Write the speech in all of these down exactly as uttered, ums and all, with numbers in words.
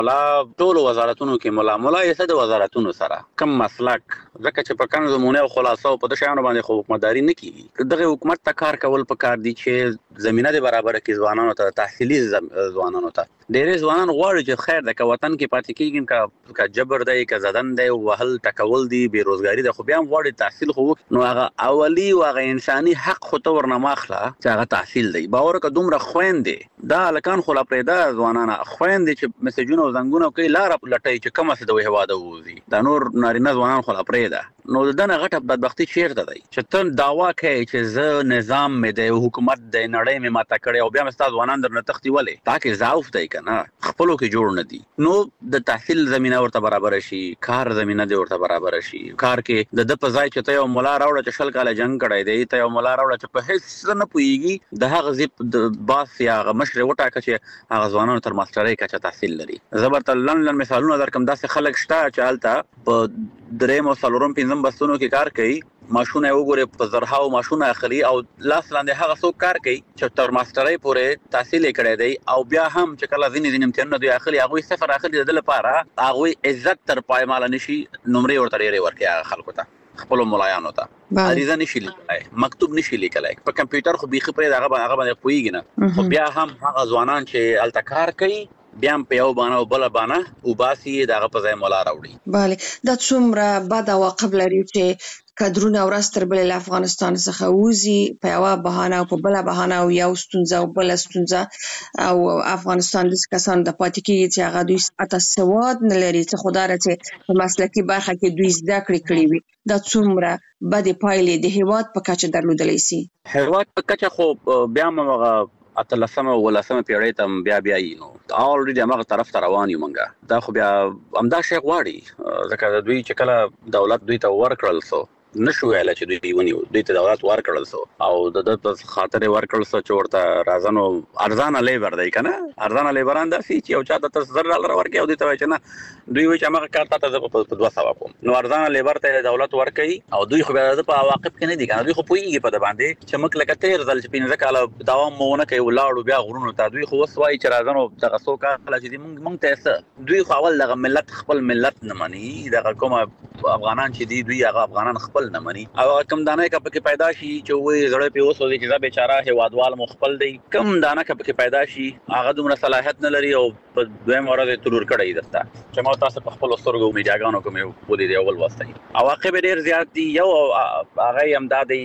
ملا ټول وزارتونو کې ملا ملا یې څه د وزارتونو سره کم مسلک ځکه چې په کانو زمونه او خلاصو په د شانو باندې خو حکومتداري نه کیږي دغه حکومت ته کار کول په کار دي چې زمينه د برابر کې ځوانانو ته تحصیلي ځوانانو ته ډېر ځوانان غواړي چې خیر د وطن کې پاتې کیږي کا کا جبر دی کا زدن دی وهل ټکول دی بیروزګاری د خو بیا غواړي تحصیل خو نو هغه اولی او هغه انساني حق خو ته ورنماخله چې هغه تحصیل دی باور که دومره خويندې دا لکان خو لا پرېدا ځوانانه خويندې چې مسجونه او زنګونه کوي لار لټي چې کومه څه د هواده ووزي دا نور نارینه ځوانان خو لا پرېدا نو دنه غټه بدبختی چیرته دی چې ته داوا کوي چې زه نظام مې د حکومت د نړۍ مې ماته کړی او بیا مستاد ځوانان درنه تختی ولې تاکي ضعف دی کنه خپلو کې جوړ نه دي نو د تحصیل زمينه ورته برابر شي کار زمينه دی ورته برابر شي کار کې د د په ځای چې ته یو مولا راوړه چې شل کاله جنگ کړی دی ته یو مولا راوړه چې په هیڅ نه پويږي د هغه زیپ د باس یا هغه مشر وټاکه چې هغه ځوانانو تر ماسترۍ کچه تحصیل لري زبرت لن مثالونه درکم داسې خلک شته چې حالت په درېم او څلورم پنځم بستونو کې کار کوي ماشونه وګوره په زرهاو ماشونه اخلي او لاس لاندې هغه څوک کار کوي چې تر ماسترۍ پورې تحصیل کړی دی او بیا هم چې کله ځینې ځینې امتحانونه دوی اخلي هغه صفر اخلي د لپاره هغه عزت تر پایمال نشي نمرې ورته لري ورکه خلکو ته خپل ملایانو ته عریضه نشي لیکلای مکتوب نشي لیکلای په کمپیوټر خو بيخي پرې هغه هغه باندې پويږي نه خو بیا هم هغه ځوانان چې التکار کوي بیا په یو باندې او بل باندې او باسي دغه په ځای مولا راوړي bale دا څومره بد عواقب لري چې کډرونه ورستر بل له افغانستان څخه وځي په یو بهانه او په بل بهانه او یو ستونزه او بل ستونزه او افغانستان د کسان د پاتې کېږي چې هغه دوی اته سواد نه لري چې خدای راځي په مسلکي برخه کې دوی زده کړې کړې وي دا څومره بد پایلې د هیواد په کچه درلودلی سي هیواد په کچه خو بیا موږ اتلسمه ولسمه پیړۍ ته بیا بیا یې نو اولریډي هغه طرف ته روان یو منګه دا خو بیا امدا شیخ غواړي ځکه دوی چې کله دولت دوی ته ورکړل سو نشو ویل چې دوی دیونی دوی ته دولت ورکړل سو او د د خاطر ورکړل سو چې ورته رازانو ارزانه لیبر دی کنه ارزانه لیبران داسي چې او چاته تر زر ډالر ورکړي او دوی ته وایي چې نه دوی وایي چې هغه کار ته په دوه سوا کوم نو ارزانه لیبر ته دولت ورکړي او دوی خو بیا په عواقب کې نه دي کنه دوی خو پويږي په د باندې چې مک لکه تیر ځل چې پینځه کاله دوام مونه کوي ولاړو بیا غرونو ته دوی خو وسوي چې رازانو دغه څوک خلک دي مونږ مونږ ته دوی خو اول دغه ملت خپل ملت نه مني دغه کومه افغانان چې دي دوی هغه افغانان خپل نه مني او کم دانه کا پکې پیدا شي چې وې زړه په وسو دي چې دا بیچاره هوادوال مخبل دی کم دانه کا پکې پیدا شي هغه دومره صلاحیت نه لري او په دویم ورځ ترور کړی دستا چې ما تاسو په خپل سترګو میډیاګانو کوم یو ودی دی اول واسطه عواقب ډیر زیات دي یو هغه امدادي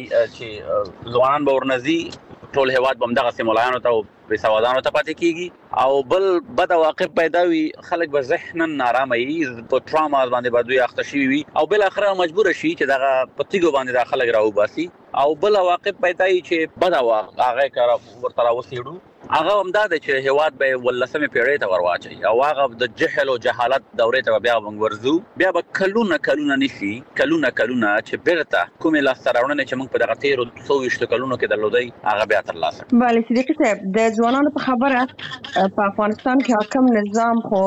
چې ځوانان به ورنځي ټول هواد بمدغه سیمولانو ته به سوادانو ته پاتې کیږي او بل بد عواقب پیدا وي خلک به ذهنن نارامه وي په ټراما باندې بدوي اخته شي وي او بل اخره مجبور شي چې دغه پتیګو باندې د خلک راو باسي او بل عواقب پیدا وي چې بد عواقب هغه کار ورته راوسیړو هغه امداد چې هواد به ولسمه پیړۍ ته ورواچي او هغه د جهل او جهالت دورې ته بیا ورزو بیا به کلونه کلونه نشي کلونه کلونه چې بیرته کومه لاستراونه چې موږ په دغه تیر څو وشت کلونو کې درلودای هغه بیا تر لاسه bale صدیق صاحب د ځوانانو په خبره په افغانستان کې حاکم نظام خو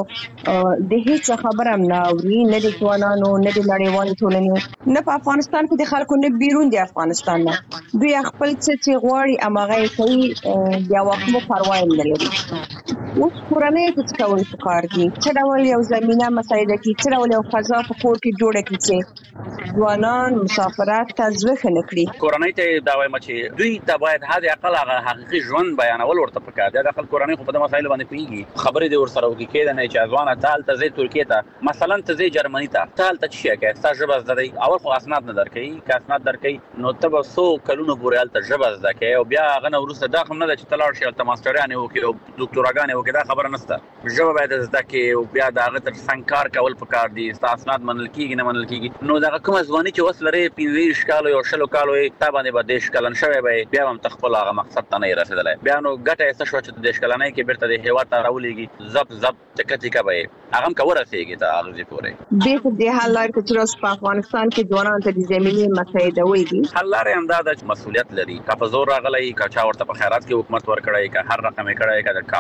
د هیڅ خبره نه اوري نه د ځوانانو نه د نړیوال ټولنې نه په افغانستان کې د خلکو نه بیرون د افغانستان نه دوی خپل څه غواړي اماغه کوي بیا وخت پروا نه لري اوس کورنۍ څه کوي په کار کې چې ډول یو زمينه مساعده کې چې ډول یو فضا په کور کې جوړه کړي چې ځوانان مسافرت ته ځوخه نه کړي کورنۍ ته دا وایم چې دوی ته باید هدا اقل هغه حقيقي ژوند بیانول ورته پکار دي د خپل کورنۍ خو په مسایل باندې پیږي خبرې د ور سره وکړي کېد نه چې ځوانه تال ته زی ترکیه ته مثلا ته زی جرمني ته تال ته شي کې ستا ژبه زده دی اول خو اسناد نه درکې کا اسناد درکې نو ته به سو کلونو پورې الته ژبه زده کې او بیا غنه ورسره دا هم نه چې تلاړ شي الته ماسترانه وکړي او ډاکټراګانه وکړي دا خبره نشته ژبه باید زده کې او بیا دا غتر سنکار کول پکار دي ستا اسناد منل کېږي نه منل کېږي نو دا کوم ځواني چې وسلره پنځه شکالو یو شلو کالو ته باندې به دیش کلن شوی به بیا هم تخپل هغه مقصد ته نه رسیدلای بیا نو ګټه څه شو چې دیش کلنای کې بیرته د هوا ته راولېږي زب زب ټکټی کا به هغه کوم ورسېږي ته هغه پورې به د حل لار چې په افغانستان کې ځوانان ته د زمینی مسایده وایي حل لار هم دا د مسولیت لري کا په زور راغلی کا چا ورته په خیرات کې حکومت ورکړای کا هر رقم کړای کا د کابل اداره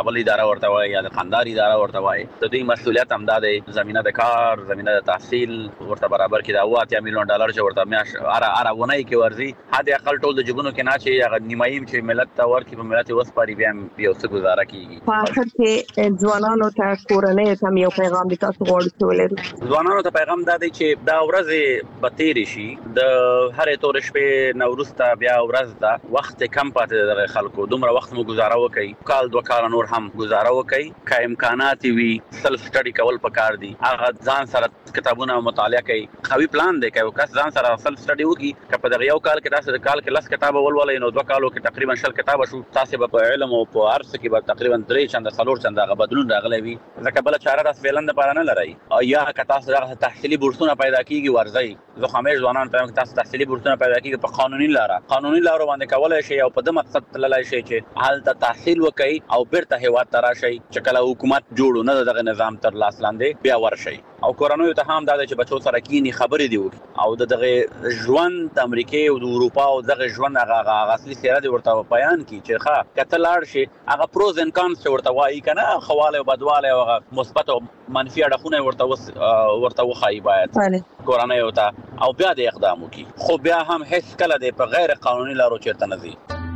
ورته وایي یا د خندار اداره ورته وایي. د دوی مسولیت هم دا دی زمينه د کار، زمينه د تحصیل ورته برابر کړي. دا اوه میلیون ډالر چې ورته میاش اره اره ونی کې ورزي حد اقل ټول د جګونو کې نه چې هغه نیمایم چې ملت ته ورکړي په ملت وسپاري بیا یو څه گزاره کیږي. په اخر کې ځوانانو ته کورنۍ ته یو پیغام دي تاسو غواړئ چې ولرئ؟ ځوانانو ته پیغام دا دی چې دا ورځ به تیر شي، د هرې تور شپې نوروز ته بیا ورځ ده، وخت کم پاتې د خلکو، دومره وخت مو گزاره وکړي، کال دوه کال نور هم گزاره وکړي. که امکانات وي سلف سټډي کول پکار دي، هغه ځان سره کتابونه مطالعه کوي. قوي پلان دی که کس ځان سره سلف سټډي وکړي، که په دغه یو کال کې تاسو د کال کې لس کتاب ولولئ نو دوه کالو کې تقریبا شل کتاب شو، تاسو به په علم او په ارث کې به تقریبا درې چنده څلور چنده غو بدلون راغلی وي. ځکه بل چاره تاسو فعلن د پاره نه لري. او یا که تاسو دغه تحصیلي بورسونه پیدا کیږي ورځي، زه همیش ځوانان ته تاسو تحصیلي بورسونه پیدا کیږي په قانوني لاره قانوني لاره باندې کولای شي او په دې مقصد تللی شي چې حالت تحصیل وکړي او بیرته هیواد ته راشي چې کله حکومت جوړو نه دغه نظام تر لاس لاندې بیا ورشي. او کورونو ته هم دا چې بچو سره کینی خبرې دی وکړي او د دغه ژوند د امریکا او د اروپا او دغه ژوند هغه اصلي سیره دی ورته بیان کی چې ښه کته لاړ شي هغه پروز ان کانس ورته وایي کنه، خواله او بدواله او مثبت او منفي اړخونه ورته ورته وخایي باید کورونو ته او بیا د اقدام وکړي. خو بیا هم هیڅ کله د په غیر قانوني لارو چیرته نه ځي.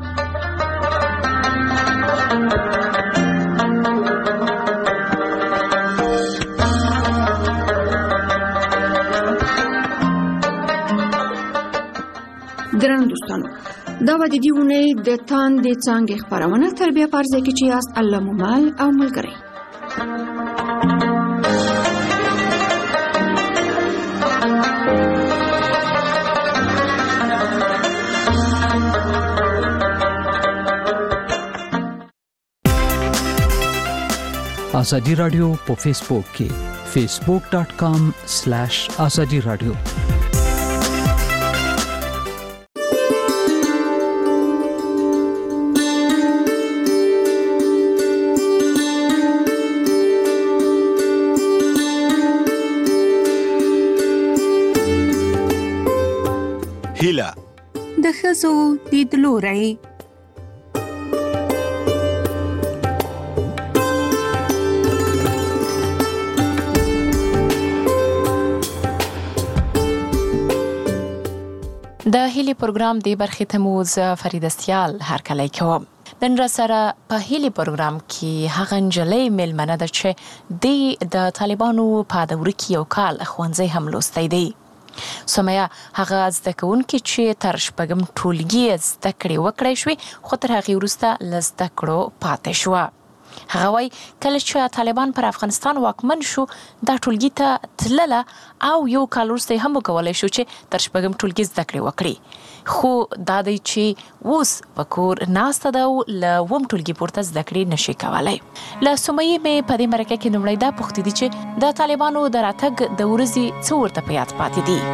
ګران دوستانو، دا و د دې اونۍ د تاندې څانګې خپرونه تربیه په ارزه کې چې یاست الله مومال او ملګری. آزادی رادیو په فیسبوک کې فیسبوک ډاٹ کام سلیش آزادی رادیو. هیله د ښځو لیدلوری. د هیلي پروګرام دی برخې ته مو زه فرید استیال هرکلی کوم. نن را سره په هیلي پروګرام کې هغه نجلۍ میلمنه ده چې د طالبانو په دوره کې یو کال ښوونځی هم لوستی دی. سمیه هغه زده کوونکې چې تر شپږم ټولګي زده کړې وکړی شوې خو تر هغې وروسته له زده کړو پاتې شوه. هغه وایي کله چې طالبان پر افغانستان واکمن شو دا ټولګي ته تلله او یو کال وروسته هم وکولی شو چې تر شپږم ټولګي زده کړې وکړي. خو دا دی چې اوس په کور ناسته ده او له اووم ټولګي پورته زده کړې نشي کولی. له سمیې مې په دې مرکه کې لومړی دا پوښتې دي چې د طالبانو د راتګ د ورځې څه ورته په یاد پاتې دي.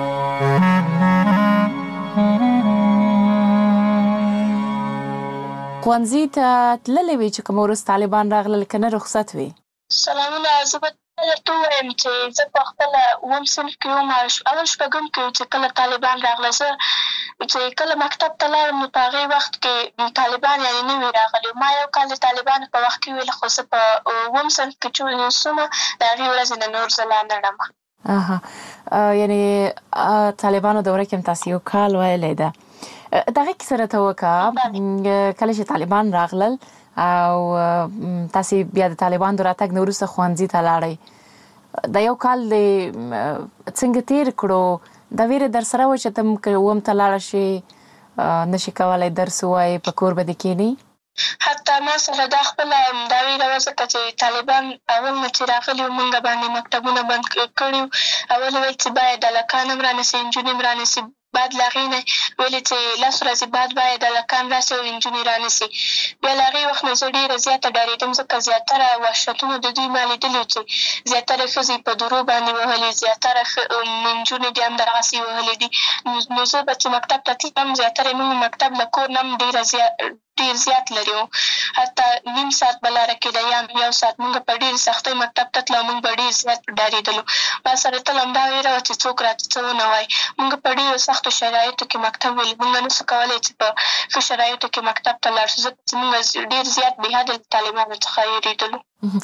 ښوونځي ته تللی وې چې کوم وروسته طالبان راغلل که نه رخصت وې؟ سلامونه، زه به درته ووایم چې زه په خپله اووم صنف کې وم، اول شپږم کې چې کله طالبان راغله، زه چې کله مکتب ته لاړم نو په هغې وخت کې طالبان یعنې نه وي راغلي. ما یو کال د طالبانو په وخت کې ویل، خو زه په اووم صنف کې چې سومه د هغې ورځې نه نور زه لا نه ړم. اها، یعنې طالبانو دوره کې هم تاسې یو کال ویلی ده. دغه کیسه راته وکړه کله چې طالبان راغلل او تاسې بیا د طالبان د راتګ نه وروسته ښوونځي ته لاړئ. دا یو کال دې څنګه تېر کړو؟ دا ویره در سره وه چې ته که اووم ته لاړه شې نشي کولی درس ووایې، په کور به دې کښېنې؟ حتی ما سره دا خپله دا ویره وه ځکه چې طالبان اول نه چې راغلي وو موږ باندې مکتبونه بند کړي وو. اول ویل چې باید هلکان هم رانیسي نجونې هم رانیسي، بعد له هغې نه ویلې چې لس ورځې بعد باید هلکان راسي او نجونې رانیسي. بیا له هغې وخت نه زه ډېره زیاته ډارېدم ځکه زیاتره وحشتونه د دوی ما لیدلي وو چې زیاتره ښځې په درو باندې وهلي، زیاتره نجونې دې هم دغسې وهلي دي. نو زه به چې مکتب ته تلم زیاتره موږ مکتب له کور نه هم ډېره زیات ډېر زیات لرې وو. حتی نیم ساعت به لاره کېده یا یو ساعت. موږ په ډېرې سختۍ مکتب ته تلو، موږ به ډېر زیات ډارېدلو. ما سره تل همدا ویره وه چې څوک راته څه ونه وایي. موږ په ډېرو سختو شرایطو کې مکتب ویلي. موږ نه سو کولی چې په ښه شرایطو کې مکتب ته لاړ شو، ځکه چې موږ ډېر زیات بې حده له طالبانو څخه وېرېدلو.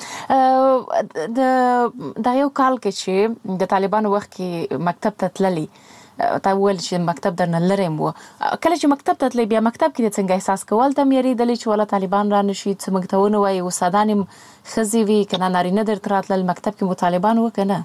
د دغه یو کال کې چې د طالبانو وخت کې مکتب ته تللي، تا وویل چې مکتب درنه لرې و. کله چې مکتب ته تللی، بیا مکتب کې د څنګه احساس کول ته هم یېرېدلې چې والا طالبان را نه شي، څه موږ ته ونه وایي؟ استادان هم ښځې وي که نه نارینه درته راتلل؟ مکتب کې مو طالبان وو که نه؟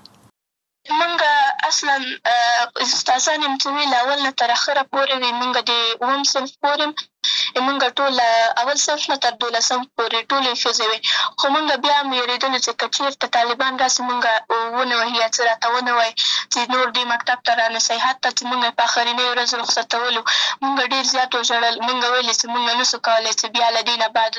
موږ اصلا استادان یم چې وي له اول نه تر اخره پورې وي. موږ د اووم صنف پورې موږ ټول اول صنف نه تر دولسم پورې ټولې ښځې وې. خو موږ بیا هم وېرېدلو چې که چېرته طالبان راسي موږ ونه وهي یا څه راته ونه وایي چې نور دې مکتب ته را نسئ. حتی چې موږ په آخرنۍ ورځ رخصتولو موږ ډېر زیات وژړل. موږ ویلې چې موږ نه سو کولی چې بیا له دې نه بعد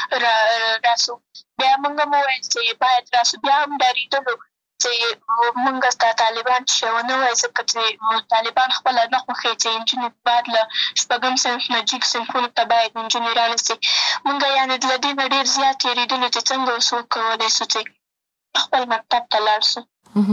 راسو. بیا موږ هم وویل چې باید راسو. بیا هم ډارېدلو چې موږ ته طالبان چې ونه وایي، ځکه چې طالبان خپله نه خوښوي چې نجونې باید له شپږم صنف نه جګ صنفونو ته باید نجونې رانسي. موږ یعنې له دې نه ډېر زیات تېرېدلو چې څنګه اوس وکولی سو چې خپل مکتب ته لاړ سو.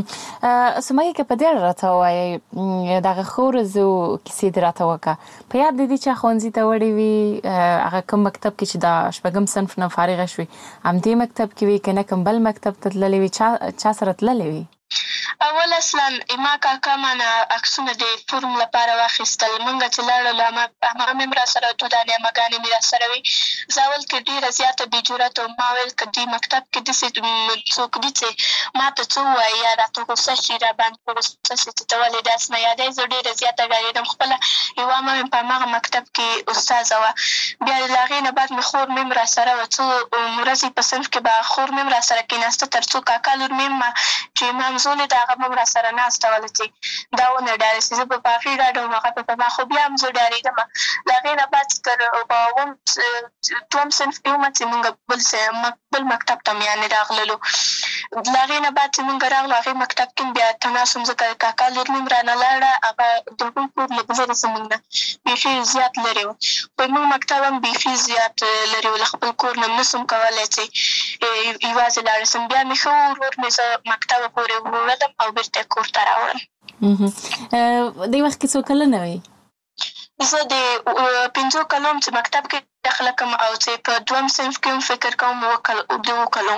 سمیه که په دې اړه راته ووایئ، دغه ښو ورځو کیسې دې راته وکړه. په یاد دې دي چې ښوونځي ته وړې وي، هغه کوم مکتب کې چې د شپږم صنف نه فارغه شوې همدې مکتب کې وي که نه کوم بل مکتب ته تللې وي؟ چا چا سره تللې وي؟ اول اصلا اما کاکا مانه عکسونه د فورم لپاره واخیستل. موږ چې لاړو هماغه مې هم را سره دودانې اماګانې مې را سره وي. زه اول کې ډېره زیاته بې جرأته وم. ما ویل که دې مکتب کې داسې څوک دي چې ما ته څه ووایي یا راته غوسه شي، را باندې په غوسه شي چې ته ولې داسې نه یادوې. زه ډېره زیاته ډارېدم. خپله یوه عمه مې په هماغه مکتب کې استاذه وه. بیا له هغې نه بعد مې خور مې هم را سره وه. څو ورځې په صنف کې به خور مې هم را سره کېناسته، تر څو کاکا لور مې هم چې امام زولې د هغه به هم را سره ناسته وله چې دا ونه ډارې شي. زه به په هغې ډاډه وم، هغه به په ما. خو بیا هم زه ډارېدم. له هغې نه بعد تر په اووم دوهم صنف کې ومه چې مونږ بل بل مکتب ته یعنې راغللو. له هغې نه بعد چې مونږ راغلو هغې مکتب کې بیا تماس وم، ځکه کاکا لور مې هم رانه لاړه. هغه د هغوی کور لږ لرې زمونږ نه بیخي زیات لرې و. خو زمونږ مکتب هم بیخي زیات لرې و. له خپل کور نه نه سم کولی چې یوازې لاړه سم. بیا مې ښه ورور مې زه مکتبه پورې وړلم او بېرته یې کور ته راوړم. دې وخت کې څو کلنه وې؟ زه د پنځو کلو چې مکتب کې داخله کوم او چې په دوهم صنف کې هم فکر کوم د اووه کلو.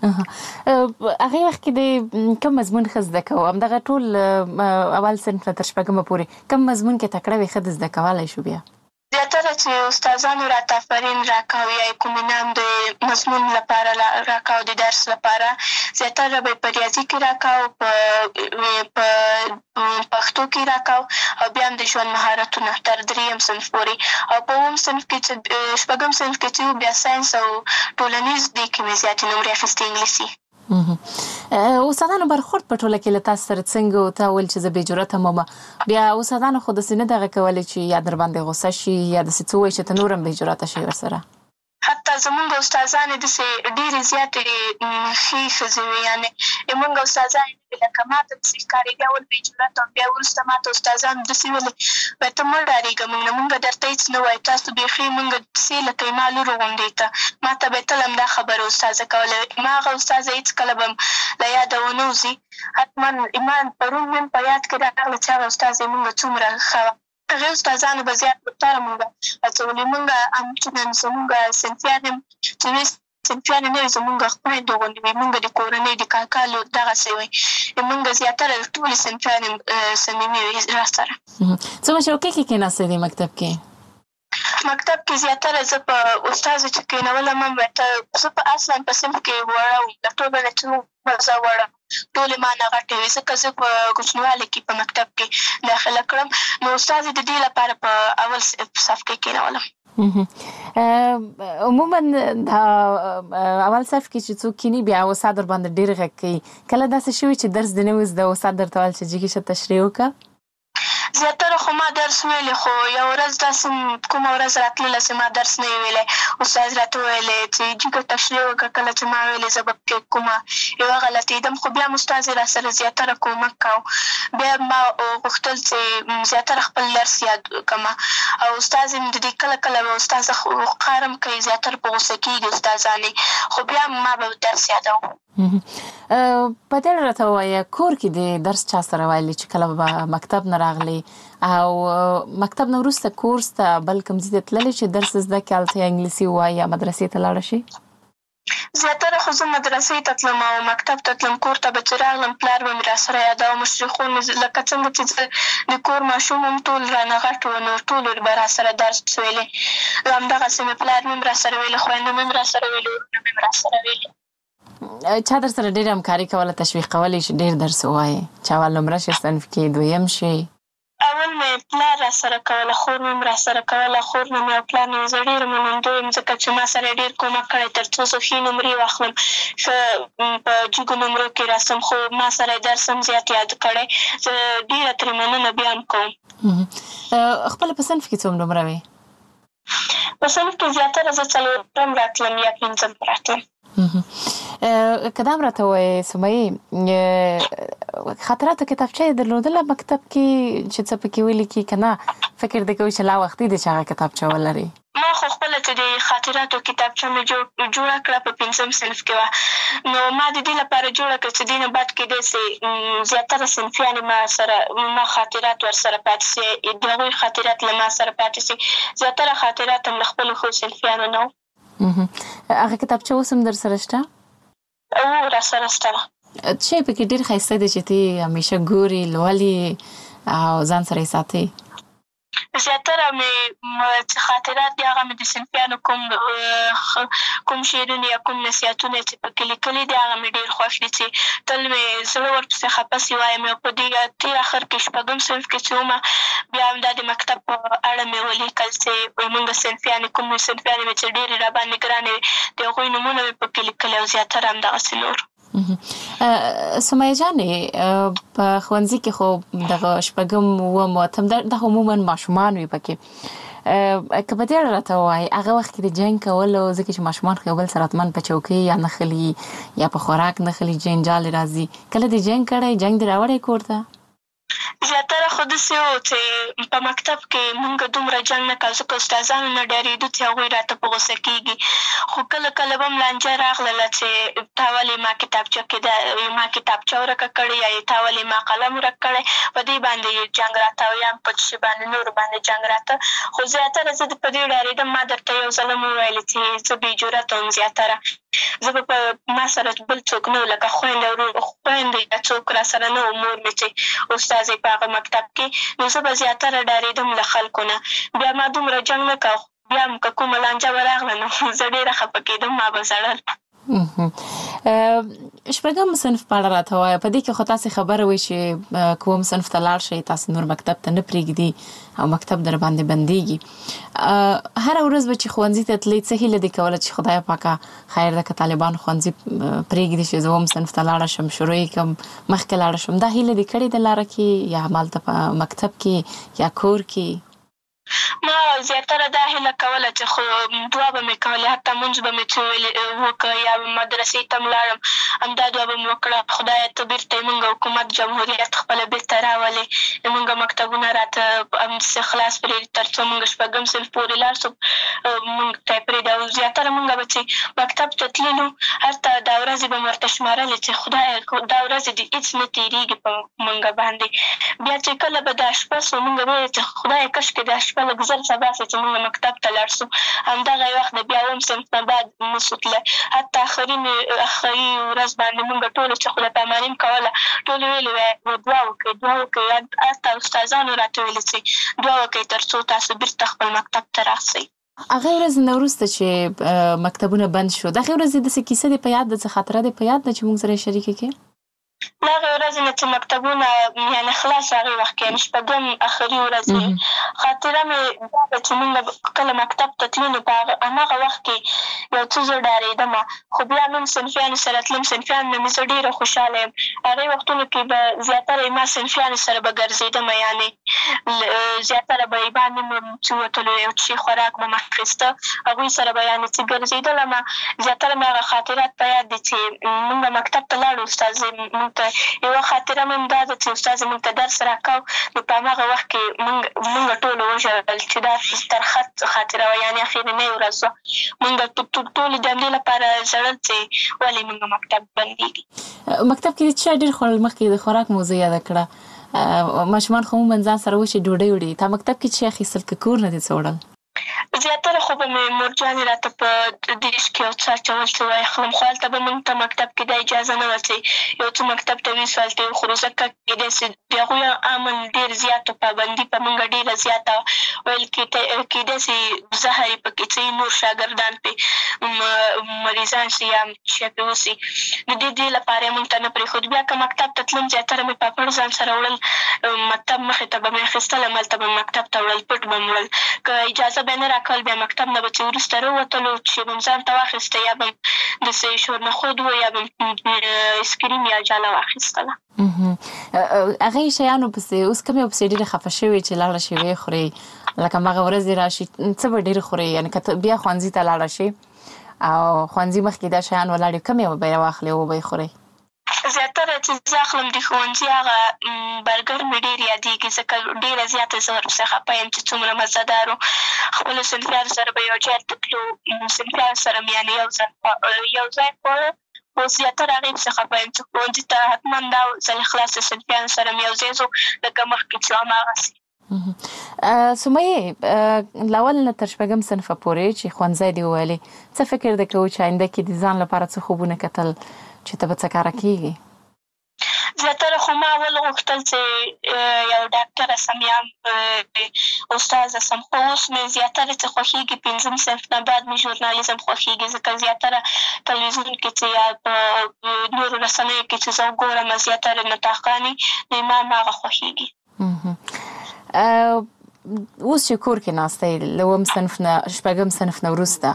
هغې وخت کې د کوم مضمون ښه زده کوو؟ همدغه ټول اول صنف نه تر شپږمه پورې کوم مضمون کې تکړه وې ښه د زده کولی شو؟ بیا زیاتره چې استادانو راته آفرین راکاو یا کوم انعام د مضمون لپاره راکاو، د درس لپاره زیاتره به په ریاضي کې راکاو، په پښتو کې راکاو او بیا هم د ژوند مهارتونه تر درېیم صنف پورې. او په اووم صنف کې چې شپږم صنف کې چې بیا ساینس او ټولنیز دې کې مې زیاتې نمرې اخیستې، انګلیسي. استادانو برخورد په ټوله کې له تاسو سره څنګه و؟ تا ویل چې زه بې جرأته وم، بیا استادانو خو داسې نه دغه کولی چې یا در باندې غوسه شي یا داسې څه ووایي چې ته نور هم بې جرأته شي ورسره؟ حتی زمونږ استادانې داسې ډېرې زیاتې ښې ښځې وې. یعنې زمونږ استادانې لکه ما ته داسې ښکارېدې اول بې جرأته وم، بیا وروسته ما ته استادانو داسې ویلې وایي ته مه ډارېږه، مونږ نه مونږ درته هېڅ نه وایو، تاسو بیخي مونږ داسې لکه زما لور غوندې ته. ما ته به یې تل همدا خبره استاذه کوله. ما هغه استاذه هېڅکله به له یاده ونه وځي. حتما ما پرون مې په یاد کې راغله چې هغه استاذه یې مونږ څومره ښه وه. هغې استادانو به زیات بهتره مونږ هڅولې. مونږ همچنان زمونږ صنفیان هم چې وې صنفیان نه وي زمونږ خویندې غوندې وي. مونږ د کورنۍ د کاکا لور دغسې وی. مونږ زیاتره ټولې صنفیان هم صمیمي وي را سره. څومره چوکۍ کې کېناستې دې مکتب کې؟ مکتب کې زیاتره زه په استازو چې کېنولم هم زه په اصلا په صنف کې وړه وم، د ټولو نه چې زه وړه ټولې ما نه غټې وې، ځکه زه په کوچنیوالي کې په مکتب کې داخله کړم. نو استازې د دې لپاره په اول صف کې کېنولم. عموما دا اول صف کې چې څوک کینی بیا استاد در باندې ډېر غږ کوي. کله داسې شوي چې درس دې نه وي زده، استاد درته ویل چې جګې شه تشریح وکړه؟ زیاتره خو ما درس ویلی خو یو ورځ داسې کومه ورځ راتلله چې ما درس نه وي ویلی استاد راته ویلی چې جګه تشریح وکړه کله چې ما ویلې زه به پکې کومه یوه غلطېدم خو بیا م استاد یې راسره زیاتره کومک کوو بیا ما غوښتل چې زیاتره خپل درس یاد کړمه او استاد یې د دې کله کله به استاده قهرم کوي زیاتره په غوسه کېږي استادانې خو بیا ما به درس یادوم. په دې راته ووایه کور کې د درس چا سره ویلي چې کله به مکتب نه راغلی او مکتب نه وروسته کورس ته بل کوم ځای ته تللی چې درس زده کړې هلته یا انګلیسي ووایي یا مدرسې ته لاړه شي؟ زیاتره خو زه مدرسې ته تلم او مکتب ته تلم کور ته به چې راغلم پلار به مې راسره یادوه مشرې خور مې لکه څنګه چې زه د کور ماشوم هم ټول رانه غټ وو نو ټولو به راسره درس ویلی همدغسې مې پلار مې هم راسره ویلی خویندو مې هم راسره ویلي ورونه مې هم راسره ویلي. چا در سره ډېره همکاري کوله تشویق کولی چې ډېر درس ووایې چې اول نمره شي صنف کې دویم شي؟ اول مې پلار راسره کوله خور مې هم راسره کوله خور مې او پلار مې زه ډېره منندوی یم ځکه چې ما سره یې ډېر کومک کړی تر څو زه ښې نمرې واخلم ښه په جګو نمرو کې راسم خو ما سره یې درس هم زیات یاد کړی زه ډېره ترې مننه بیا هم کوم. خپله په صنف کې څوم نمره وې؟ په صنف کې زیاتره زه څلورم راتلم یا پنځم راتلم. که دا هم راته ووایې سمیې خاطراتو کتابچه یې درلودله مکتب کې چې څه پکې ولیکي که نه فکر دې کوي چې لا وختي دی چې هغه کتابچه ولري؟ ما خو خپله چې د خاطراتو کتابچه مې جوړه کړه په پنځم صنف کې وه نو ما د دې لپاره جوړه کړه چې دې نه بعد کېدی سي زیاتره صنفیانې ما سره ما خاطرات ورسره پاتې سي د هغوی خاطرات له ما سره پاتې سي زیاتره خاطرات هم له خپلو ښو صنفیانو نه وو. هغه کتابچه اوس هم در سره شته؟ او را سره شته. څه پکې ډېر ښایسته دی چې ته همیشه ګوري لولي او ځان سره یې ساتې؟ زیاتره مې خاطرات دي هغه مې د صنفیانو کوم کوم شعرونه یا کوم نصیحتونه چې پکې لیکلي دي هغه مې ډېر خوښ دي چې تل مې زړه ورپسې خفه سي وایم او په دې تېر اخر کې شپږم صنف کې چې ومه بیا هم دا د مکتب په اړه مې ولیکل چې موږ صنفیانې کوم صنفیانې مې چې ډېرې راباندې ګرانې وې د هغوی نومونه مې پکې لیکلي او زیاتره همدغسې نور. سمیه جانې په ښوونځي کې خو دغه شپږم اووم اتم دغه عموما ماشومان وي پکې که په دې اړه راته ووایې هغه وخت کې د جنګ کولو ځکه چې ماشومان خو یو بل سره حتما په چوکۍ یا نښلي یا په خوراک نښلي جنجال راځي کله دې جنګ کړی جنګ دې راوړی کور ته؟ زیاتره خو داسې و چې په مکتب کې مونږ دومره جنګ نه کوو ځکه استادانو نه ډارېدو چې هغوی راته په غوسه کېږي خو کله کله به هم لانجه راغلله چې تا ولې ما کتابچه کې ما کتابچه ورکه کړې یا تا ولې ما قلم ورک کړی په دې باندې جنګ راته او یا په څه باندې نورو باندې جنګ راته خو زیاتره زه په دې ډارېدم ما درته یو ځل هم وویلې چې زه بې جرأته وم زیاتره زه به په ما سره بل څوک نه و لکه خویندې ورور خویندې یا څوک را سره نه و مور مې چې استاد یې په هغه مکتب کې نو زه به زیاتره ډارېدم له خلکو نه بیا ما دومره جنګ نه کوه بیا هم که کومه لانجه به راغله نو زه ډېره خفه کېدم ما به ژړل. شپږم صنف په اړه راته ووایه په دې کې خو تاسې خبره وئ چې کوم صنف ته لاړ شئ تاسې نور مکتب ته نه پرېږدي او مکتب در باندې بندېږي هره ورځ به چې ښوونځي ته تلئ څه هیله دې کوله چې خدای پاکه خیر ده که طالبان ښوونځي پرېږدي چې زه اووم صنف ته لاړه شم شروع یې کړم مخکې لاړه شم دا هیله دې کړې ده لاره کې یا همالته په مکتب کې یا کور کې؟ ما زیاتره دا هیله کوله چې خو دعا به مې کولې حتی مونځ به مې څه وکړه یا مدرسې ته م لاړم همدا دعا به مې وکړه خدایه ته بېرته یې مونږ حکومت جمهوریت خپله بېرته راولې مونږ مکتبونه راته همداسې خلاص پرېږدي تر څو مونږ شپږم صنف پورې لاړ شو مونږ ته یې پرېږدي او زیاتره مونږ به چې مکتب ته تللو هلته دا ورځې به مې ورته شمارلې چې خدایه دا ورځې دې هېڅ نه تېرېږي په مونږ باندې بیا چې کله به دا شپه سو مونږ به ویل چې خدایه کشکې دا شپه لږ زر سبا سي چې مونږ مکتب ته لاړ سو همدغه وخت د بیا اووم صنف نه بعد نسو تللی حتی آخري آخري ورځ باندې مونږ ټولو چې خدای پاماني م کوله ټولو ویلې وی دعا وکړئ دعا وکړئ حتی استادانو راته ویلې چې دعا وکړئ تر څو تاسو بېرته خپل مکتب ته راسئ. هغه ورځ نه وروسته چې مکتبونه بند شو دغې ورځې داسې کیسه دې په یاد ده څه خاطره دې په یاد ده چې مونږ سره یې شریکه کړې؟ له هغې ورځې نه چې مکتبونه یعنې خلاص هغې وخت کې یعنې شپږم اخري ورځ وي. خاطره مې دا ده چې موږ کله مکتب ته تلو نو په هماغه وخت کې یو څه زه ډارېدمه، خو بیا مې صنفیانو سره تلم، صنفیانو نه مې زه ډېره خوشحاله یم. هغې وختونو کې به زیاتره ما صنفیانو سره به ګرځېدمه، یعنې زیاتره به یې باندې مې چې وتلو یو څه خوراک به مې اخیسته، هغوی سره به یعنې چې ګرځېدلمه. زیاتره مې هغه خاطرات په یاد دي چې موږ مکتب ته لاړو، استاد موږ ته یوه خاطره مې هم دا ده چې استاد موږ ته درس راکاو، نو په هماغه وخت کې موږ موږ ټولو وژړل چې دا ترخه خاطره وه، یعنې اخرنۍ ورځ وه. موږ ټولې د همدې لپاره ژړل چې ولې موږ مکتب بندېږي. مکتب کې د چا ډېر خوړل؟ مخکې د خوراک موضوع یاده کړه، ماشومان خو عموماً ځان سره وشي ډوډۍ وړي، تا مکتب کې څه اخیستل که کور نه دې څه وړل؟ زیاتره خو به مې مورجانې راته په دیش کې یو څه اچول چې واخلم، خو هلته به موږ ته مکتب کې دا اجازه نه وه چې یو څه مکتب ته ویسو هلته یې وخورو، ځکه کېدای سي د هغوی امن ډېر زیات و، پابندي په موږ ډېره زیاته وه، ویل کېدای سي زهر یې پکې څه نور شاګردان پرې مریضان سي یا شی پرې وسي، د دې دې لپاره یې موږ ته نه پرېښود. بیا که مکتب ته تلم زیاتره مې پاپړ ځان سره وړل، مکتب مخې ته به مې اخیستلم، هلته به مکتب ته وړل، پټ به مې وړل، که اجازه به یې نه راکول بیا مکتب نه به چې وروسته راووتلو چې به م ځان ته واخیسته، یا به م داسې شورنخود و یا به م اسکریم یا جاله واخیستله. هغې شیانو پسې اوس کوم یو پسې ډېرې خفه شوې چې لاړه شي ویې خورې، لکه هماغه ورځې راشي څه به ډېر خورې؟ یعنې که ته بیا ښوونځي ته لاړه شي او ښوونځي مخکې دا شیان ولاړ وي، کوم یو به یې واخلې او به یې خورې؟ زیاتره چې زه اخلم د ښوونځي هغه برګر مې ډېر یادېږي، ځکه ډېره زیاته زه ورپسې خفه یم چې څومره مزهدار و. خپلو صنفیانو سره به یو ځای ته تلو، صنفیانو سره مې یعنې یو ځای یو ځای خواړه، خو زیاتره هغې پسې خفه یم چې ښوونځي ته حتما دا ځل خلاص صنفیانو سره مې یو ځای ځو، لکه مخکې چې هماغسې. سمیه له اول نه تر شپږم صنفه پورې چې ښوونځی دې وویلې، څه فکر دې کوو چې آینده کې د ځان لپاره څه خوبونه کتل چې ته به څه کاره کېږي؟ زیاتره خو ما اول غوښتل چې یو ډاکټره سم یا استاذه سم، خو اوس مې زیاتره څه خوښېږي پنځم صنف نه بعد مې ژورنالیزم خوښېږي، ځکه زیاتره تلویزیون کې چې یا په نورو رسنیو کې چې زه وګورم زیاتره نطاقانې نو ما هماغه خوښېږي. اوس چې کور کې ناسته یې له اووم صنف نه شپږم صنف نه وروسته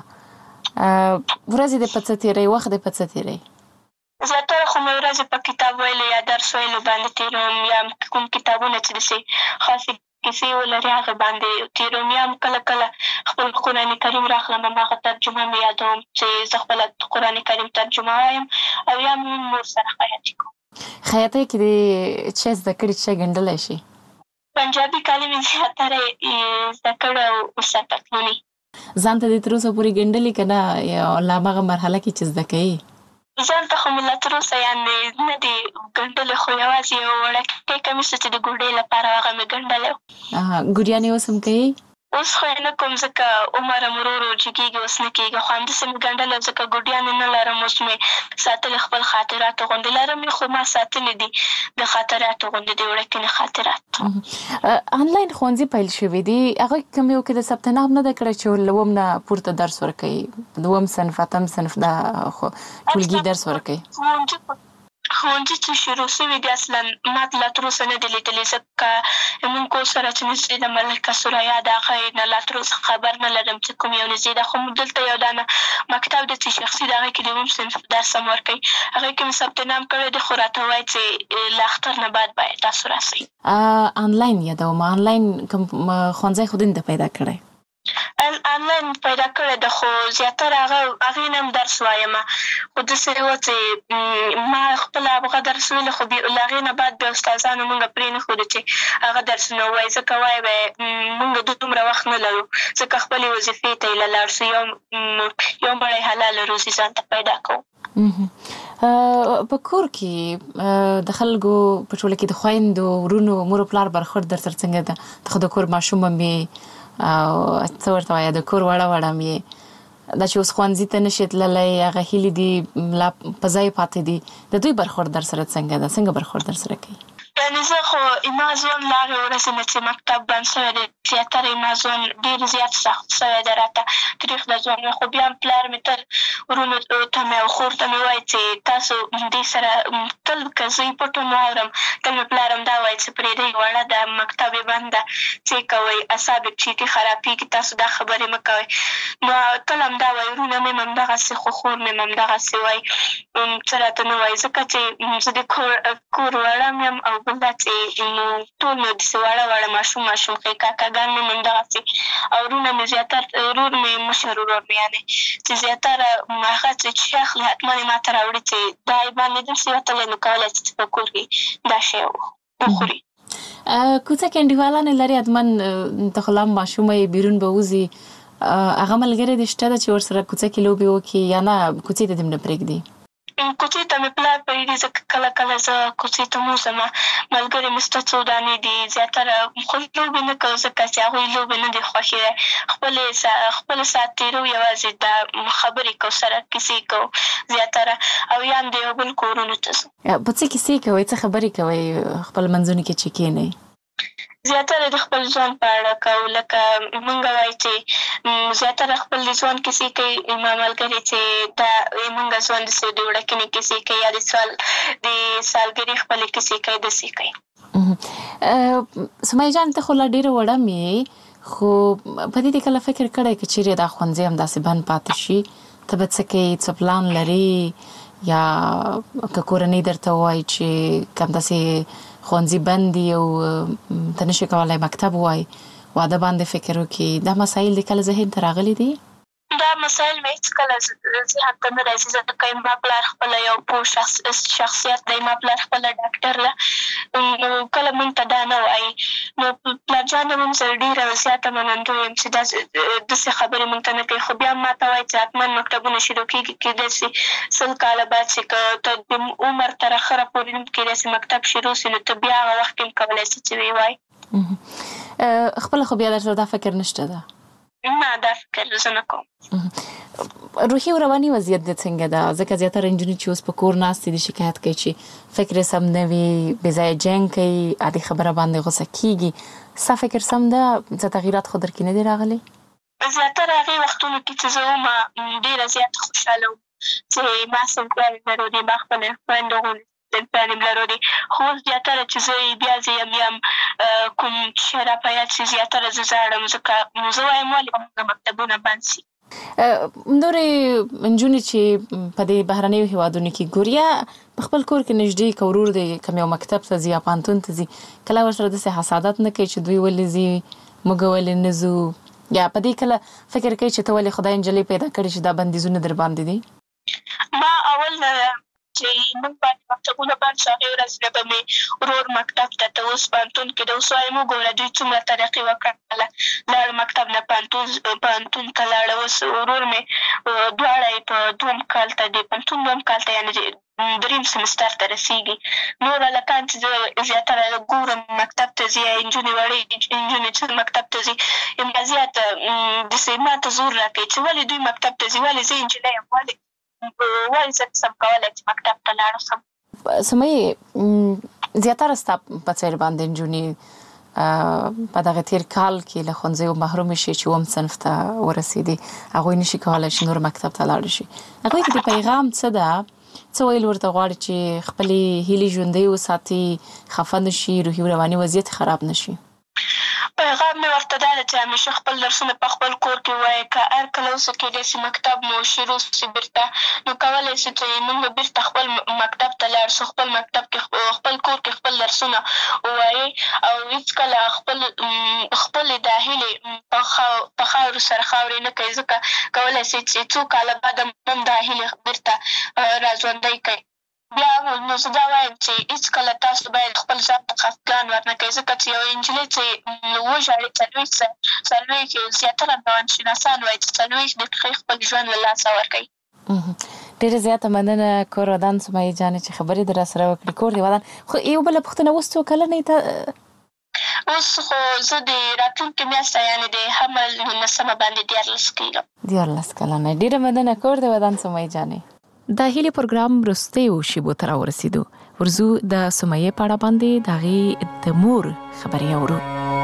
ورځې دې په څه تېروي، وخت دې په څه تېروي؟ زیاتره خو مې ورځې په کتاب ویلو یا درس ویلو باندې تېروم، یا کوم کتابونه چې داسې خاصې کیسې ولري هغه باندې تېروم، یا هم کله کله خپل قرآن کریم راخلم هماغه ترجمه مې یادوم چې زه خپله قرآن کریم ترجمه وایم، او یا مې مور سره خیاطي کوم. خیاطۍ کې دې څه زده کړي چې ګنډلی شي؟ پنجابي کالي مې زیاتره زده کړی او اوسه پتلونې. ځان ته دې تر اوسه پورې ګنډلي که نه، یا له هماغه مرحله کې چې زده کوي؟ ځان ته خو مې لا تر اوسه یعنې نه دي ګنډلې، خو یوازې یو وړوکی کمیس چې د ګوډۍ لپاره هغه مې ګنډلی و. ګوډیانې اوس هم کوي؟ اوس خو یې نه کوم ځکه عمر هم ورو ورو جګېږي، اوس نه کېږي، خو همداسې مې ګنډلی و ځکه ګوډیانې نه لرم، اوس مې ساتلې خپل خاطراتو غوندې لرم یې، خو ما ساتلې دي د خاطراتو غوندې د وړکینې خاطرات. آنلاین ښوونځي پیل شوي دي، هغه کوم یو کې د ثبت نام نه ده کړی چې له اووم نه پورته درس ورکوي، دوم صنف اتم صنف دا ټولګي درس ورکوي؟ ښوونځي چې شروع شوي دي اصلا ما لا تر اوسه نه دي لیدلي، ځکه زموږ کور سره چې نږدې ده ملکه سریا د هغې نه لا تر اوسه خبر نه لرم چې کوم یو نږدې ده، خو دلته یو دانه مکتب دی چې شخصي د هغې کې د اووم صنف درس هم ورکوي، هغې کې مې ثبت نام کړی دی، خو راته وایي چې له اختر نه بعد باید تاسو راسئ. آنلاین یادوم، آنلاین کوم ښوونځی خو دې پیدا کړی؟ آنلاین پیدا کړی ده، خو زیاتره هغه هغې نه هم درس وایم، خو داسې وه چې ما خپله هغه درس ویلو، خو له هغې نه بعد بیا استادانو مونږ پرېنښودو چې هغه درسونه ووایي، ځکه وایي به یې مونږ دومره وخت نه لرو، ځکه خپلې وظیفې ته یې له لاړ شو، یو یو مړی حلاله روزي ځان ته پیدا کوو. په کور کې د خلکو په ټوله کې د خویندو ورونو مور پلار برخورد در سره څنګه ده؟ ته خو د کور ماشوم هم یې او څه ورته وایه د کور وړه وړه هم یې، دا چې اوس ښوونځي ته نشي تللی، هغه هیلې دي لا په ځای پاتې دي، د دوی برخورد در سره څنګه ده؟ څنګه برخورد در سره کوي؟ یعنې زه خو ما ژوند له هغې ورځې نه چې مکتب بند شوی دی زیاتره ما ژوند ډېر زیات سخت شوی دی راته تریخ د ژوند مې خو بیا هم پلار مې تل ورونو ته مې او خور ته مې وایي چې تاسو دې سره تل که زه یې پټ هم واورم تل مې پلار هم دا وایي چې پرېږدئ وړه ده مکتب یې بند ده څه یې کوئ اعصاب یې چیټي خرابېږي تاسو دا خبرې مه کوئ نو تل هم دا وایي ورونه مې هم همدغسې خو خور مې هم همدغسې وایي څه راته نه وایي ځکه چې زه د کور کور وړه م یم او بل دا چې نو ټول مې داسې وړه وړه ماشوم ماشوم ښې کاکاګان مې هم همدغسې او ورونه مې زیاتر ورور مې مشر ورور مې یعنې چې زیاتره هغه چې شی اخلي حتما یې ما ته راوړي چې دا یې باندې داسې وتلی نو کولی شي چې په کور کې دا شی وخوري کوڅه کې انډیوالانې لري حتما ته خو لا ماشومه یې بیرون به وځي هغه ملګری دې شته ده چې ورسره کوڅه کې لوبې وکړي یا نه کوڅې ته دې هم نه پرېږدي کوڅې ته مې پلار پرېږدي ځکه کله کله زه کوڅې ته م وځم ملګري مې شته څو دانې دي زیاتره خو لوبې نه کوو ځکه چې هغوی لوبې نه دي خوښې دی خپلې خپل ساعت تېرو یوازې دا خبرې کوو سره کیسې کوو زیاتره او یا هم د یو بل کورونو ته ځو په څه کیسې کوئ څه خبرې کوئ خپل منځونو کې چې کښېنئ زیاتره د خپل ژوند په اړه کوو لکه مونږ وایو چې زیاتره خپل د ژوند کیسې کوي زما ملګري چې دا مونږ ژوند داسې د وړکینې کیسې کوي یا د سال د سالګرې خپلې کیسې کوي داسې کوي سمیه جان ته خو لا ډېره وړه مې یې خو په دې دې کله فکر کړی که چیرې دا ښوونځی همداسې بند پاتې شي ته به څه کوې څه پلان لرې یا که کورنۍ درته ووایي چې که همداسې ښوونځي بند دي او ته نشي کولی مکتب ووایي واده باندې فکر وکړي دا مسایل دې کله ذهن ته راغلي دي دا مسایل مې هېڅکله ذهن ته نه راځي ځکه ما پلار خپله یو پوه شخصیت دی ما پلار خپله ډاکټر ده نو کله مونږ ته دا نه وایي نو پلار جان هم هم زه ډېره زیاته منندوی یم چې داسې خبرې مونږ ته نه کوي خو بیا هم ما ته وایي چې حتما مکتبونه شروع کېږي کېدای شي سل کاله بعد چې که ته د عمر تر اخره پورې هم کېدای شي مکتب شروع شي نو ته بیا هغه وخت کې هم کولی شي چې ویې وایي خپله خو بیا درته دا فکر نشته ده نه دا فکر زه نه کوم روحي او رواني وضعیت دې څنګه ده ځکه زیاتره نجونې چې اوس په کور ناستې دي شکایت کوي چې فکر یې سم نه وي بې ځایه جنګ کوي عادي خبره باندې غوسه کېږي ستا فکر سم ده څه تغیرات خو در کې نه دي راغلي زیاتره هغې وختونو کې چې زه وم ډېره زیاته خوشحاله وم چې ما صنفیانې لرلې ما خپلې خویندو غوندې صنفیانې م لرلې خو اوس زیاتره چې زه بیا زه یم یم کوم شی را په یاد شي زیاتره زه ژاړم ځکه زه وایم ولې به موږ مکتبونه بند شي نورې نجونې چې په دې بهرنیو هېوادونو کې ګوري یا په خپل کور کې نږدې که ورور دی کوم یو مکتب ته ځي یا پوهنتون ته ځي کله ورسره داسې حسادت نه کوي چې دوی ولې ځي موږ ولې نه ځو یا په دې کله فکر کوي چې ته ولې خدای نجلۍ پیدا کړې چې دا بندیزونه در باندې دي ما اول چې موږ باندې مکتبونه بند شو هغې ورځ نه به مې ورور مکتب ته ته اوس پوهنتون کې ده اوس وایم وګوره دوی څومره ترقي وکړله لاړ مکتب نه پوهنتون ته لاړه اوس ورور مې دواړه یې په دوم کال ته د پوهنتون دوم کال ته یعنې دریم سمستر ته رسېږي نور هلکان چې زه زیاتره ګورم مکتب ته ځي یا نجونې وړې نجونې چې مکتب ته ځي ما زیات داسې ما ته زور را کوي چې ولې دوی مکتب ته ځي ولې زه نجلۍ یم ولې ولې زه نشم کولی چې مکتب ته لاړ شم سمیې زیاتره ستا په څېر باندې نجونې په دغه تېر کال کې له ښوونځیو محرومې شي چې اووم صنف ته ورسېدي هغوی نشي کولی چې نور مکتب ته لاړ شي هغوی کې د پیغام څه ده څه ویل ورته غواړي چې خپلې هیلې ژوندۍ وساتي خفه نه شي روحي او رواني وضعیت خراب نه شي پیغام مې ورته دا ده چې همیشه خپل درسونه په خپل کور کې ووایه که هر کله اوسه کېدای شي مکتب مو شروع شي بېرته نو کولی شي چې موږ بېرته خپل مکتب ته لاړ شو خپل مکتب کې خپل کور کې خپل درسونه ووایي او هېڅکله خپل خپلې دا هیلې په خاورو سره خاورې نه کوي ځکه کولی شي چې څو کاله بعد هم دا هیلې بېرته راژوندۍ کوي بیا نو زه دا وایم چې هېڅکله تاسو باید خپل ځان ته خفګان ورنه کوئ ځکه چې یو نجلۍ چې وژاړي څلوېښت څلوېښت زیاتره روانشناسان وایي چې څلوېښت دقیقې خپل ژوند له لاسه ورکوي ډېره زیاته مننه کور ودان سمیه جانې چې خبرې در راسره وکړې کور دې ودان خو یو بله پوښتنه اوس څو کلنۍ ته اوس خو زه د راتلونکې میاشته یعنې د حمل نولسمه باندې دیارلس کېږم دیارلس کلنه ډېره مننه کور دې ودان سمیه جانې د هیلې پروګرام وروستیو شیبو ته راورسېدو ورزو د سمیه په اړه باندې دغه د مور خبرې اورو.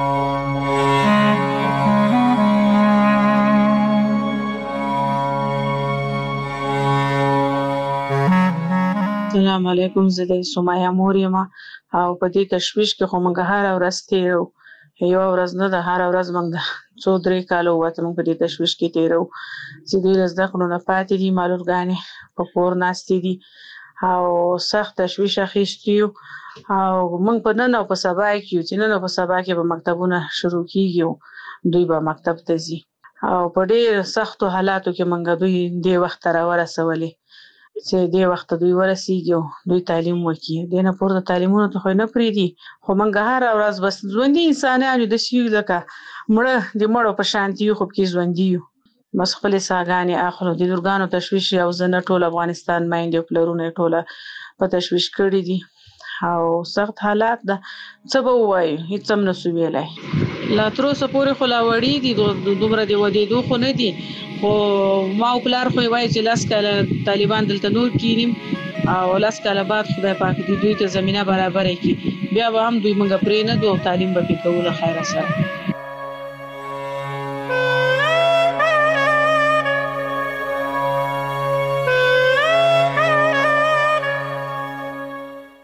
السلام علیکم، زه د سمیه مور یم او په دې تشویش کې خو موږ هر ورځ تیرو، یو ورځ نه ده، هر ورځ موږ څو درې کاله ووته موږ په دې تشویش کې تیرو چې دوی له زده کړو نه پاتې دي، معلولګانې په کور ناستې دي او سخت تشویش اخیستی یو او موږ په نن او په سبا کې یو چې نن او په سبا کې به مکتبونه شروع کیږي، دوی به مکتب ته ځي او په ډېر سختو حالاتو کې موږ دوی دې وخت راورسولې چې دې وخت دوی ورسیږي او دوی تعلیم وکړي. دې نه پورته تعلیمونو ته خو نه پرېږدي، خو موږ هره ورځ بس ژوندي انسانان یو، داسې یو لکه مړه د مړو په شانتي یو، خو پکې ژوندي یو، بس خپلې ساګانې اخلو. د لورګانو تشویش او زه نه ټول افغانستان میندې او پلرونه یې ټوله په تشویش کړي دي او سخت حالات ده. څه به ووایو، هېڅ هم نسو ویلی. لا تر اوسه پورې خو لا وړي دي، دومره د ودېدو خو نه دي، خو ما او پلار خو یې وایي چې لس کاله طالبان دلته نور کینیم او لس کاله بعد خدای پاک دې دوی ته زمینه برابره کړي، بیا به هم دوی موږ پرې نه دو او تعلیم به پرې کوو له خیره سره.